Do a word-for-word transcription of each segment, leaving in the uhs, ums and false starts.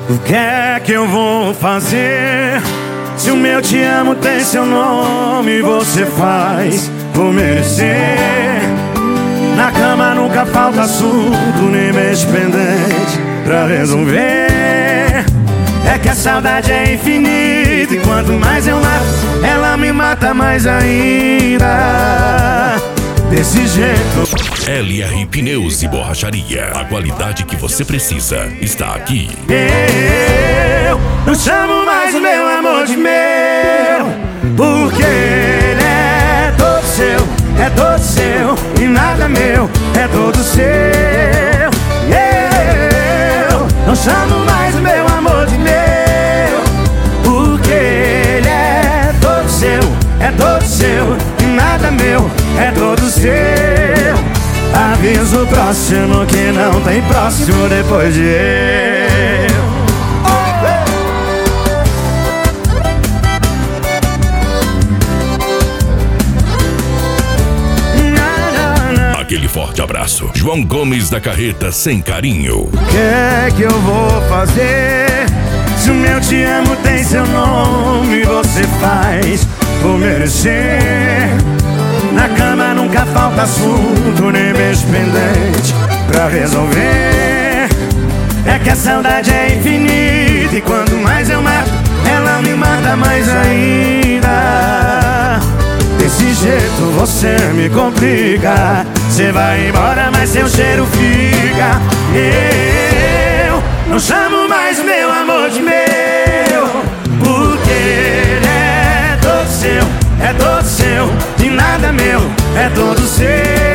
O que é que eu vou fazer? Se o meu te amo tem seu nome, você faz por merecer. Na cama nunca falta assunto, nem beijo pendente pra resolver. É que a saudade é infinita e quanto mais eu mato, ela me mata mais ainda. Desse jeito. L R Pneus e Borracharia. A qualidade que você precisa está aqui. Eu não chamo mais o meu amor de meu, porque ele é todo seu, é todo seu e nada meu, é todo seu. Eu não chamo mais o meu amor de meu, porque ele é todo seu, é todo seu e nada meu, é todo seu. Aviso próximo que não tem próximo depois de eu. Aquele forte abraço. João Gomes da Carreta Sem Carinho. O que é que eu vou fazer? Se o meu te amo tem seu nome, você faz por merecer. Na cama nunca falta assunto, nem beijo pendente pra resolver. É que a saudade é infinita e quanto mais eu mato, ela me mata mais ainda. Desse jeito você me complica. Você vai embora, mas seu cheiro fica. Eu não chamo mais meu amor de meu, porque ele é todo seu, é todo seu e nada meu, é todo seu.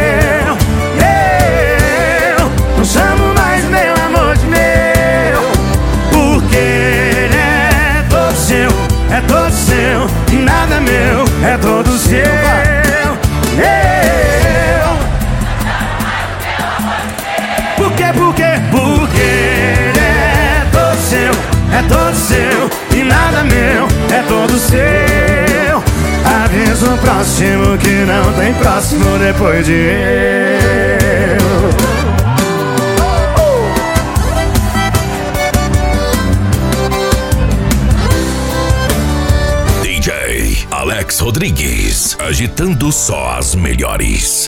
Eu não chamo mais meu amor de meu, porque ele é todo seu, é todo seu e nada meu, é todo seu. Eu Por quê, por quê? Porque ele é todo seu, é todo seu e nada meu, é todo seu. Aviso próximo que não tem próximo depois de eu. D J Alex Rodrigues, agitando só as melhores.